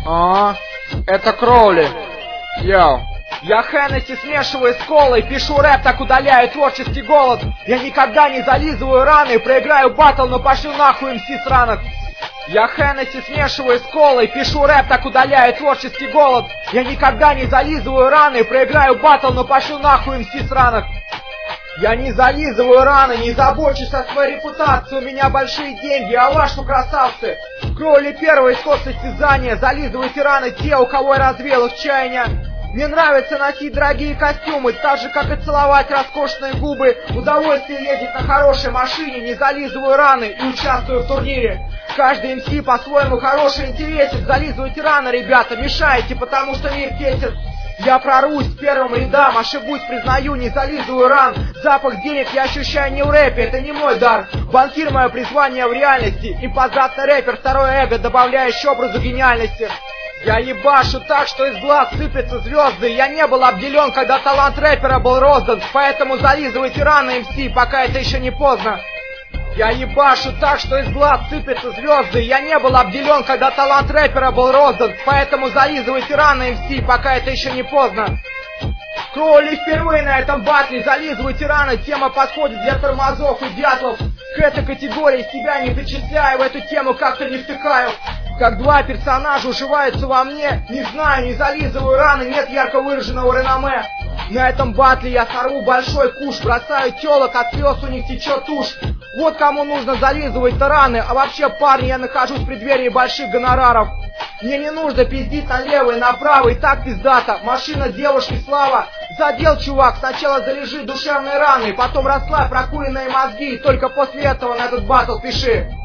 А, это Кроули. Йоу. Я Хеннесси смешиваю с колой, пишу рэп, так удаляю творческий голод. Я никогда не зализываю раны, проиграю баттл, но пошлю нахуй МС сраных. Я Хеннесси смешиваю с колой, пишу рэп, так удаляю творческий голод. Я никогда не зализываю раны, проиграю баттл, но пошлю нахуй МС сраных. Я не зализываю раны, не забочусь о своей репутации, у меня большие деньги, а вашу красавцы. Кроули первый исход состязания, зализывайте раны те, у кого я развеял их чаяния. Мне нравится носить дорогие костюмы, так же, как и целовать роскошные губы. Удовольствие ездить на хорошей машине, не зализываю раны и участвую в турнире. Каждый МС по-своему хороший, интересен. Зализывайте раны, ребята, мешаете, потому что мир тесен. Я прорвусь к первым рядам, ошибусь, признаю, не зализываю ран. Запах денег я ощущаю не в рэпе, это не мой дар. Банкир — мое призвание в реальности. Импозантный рэпер, второе эго, добавляющий образу гениальности. Я ебашу так, что из глаз сыплются звезды. Я не был обделен, когда талант рэпера был роздан. Поэтому зализывайте раны, МС, пока это еще не поздно. Я ебашу так, что из глаз сыпятся звезды. Я не был обделен, когда талант рэпера был роздан. Поэтому зализывайте раны, МС, пока это еще не поздно. Кроули впервые на этом батле, зализывайте раны. Тема подходит для тормозов и дятлов. К этой категории себя не причисляю, в эту тему как-то не втыкаю. Как два персонажа уживаются во мне, не знаю, не зализываю раны, нет ярко выраженного реноме. На этом батле я сорву большой куш, бросаю телок, от слез у них течет тушь. Вот кому нужно зализывать-то раны, а вообще, парни, я нахожусь в преддверии больших гонораров. Мне не нужно пиздить налево и направо, и так пиздато. Машина, девушки, слава. Задел, чувак, сначала залежи душевные раны, потом расслабь прокуренные мозги, и только после этого на этот батл пиши.